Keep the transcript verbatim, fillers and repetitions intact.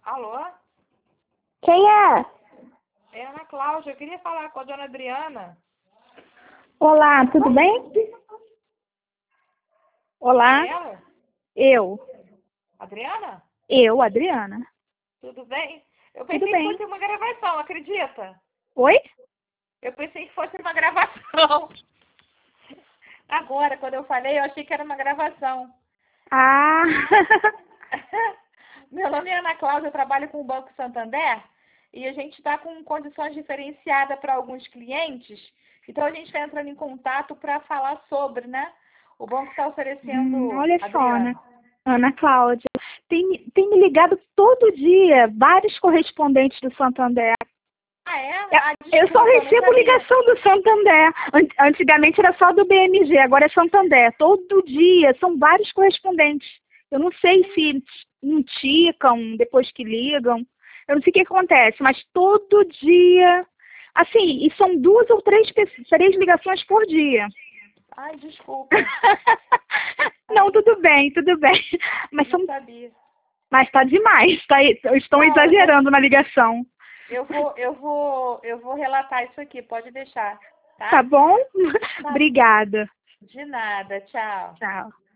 Alô? Quem é? É a Ana Cláudia. Eu queria falar com a dona Adriana. Olá, tudo bem? Olá, É ela? eu. Adriana? Eu, Adriana. Tudo bem? Eu Tudo pensei que bem. fosse uma gravação, acredita? Oi? Eu pensei que fosse uma gravação. Agora, quando eu falei, eu achei que era uma gravação. Ah, Meu nome é Ana Cláudia, eu trabalho com o Banco Santander e a gente está com condições diferenciadas para alguns clientes. Então, a gente está entrando em contato para falar sobre, né? O banco está oferecendo... hum, olha só, né? Adriana. Ana Cláudia. Tem, tem me ligado todo dia vários correspondentes do Santander. Ah, é? É, Ah, Eu só desculpa, eu não recebo sabia. ligação do Santander. An- Antigamente era só do B M G, agora é Santander. Todo dia, são vários correspondentes. Eu não sei se não ticam depois que ligam. Eu não sei o que acontece, mas todo dia. Assim, e são duas ou três, pe- três ligações por dia. Ai, desculpa. Não, Ai, tudo bem, tudo bem. Mas não são, sabia. mas tá demais. Tá, estão Não, eu vou, exagerando na ligação. eu vou, eu vou, eu vou relatar isso aqui, pode deixar, Tá tá? bom? Tá. Obrigada. De nada, tchau. Tchau.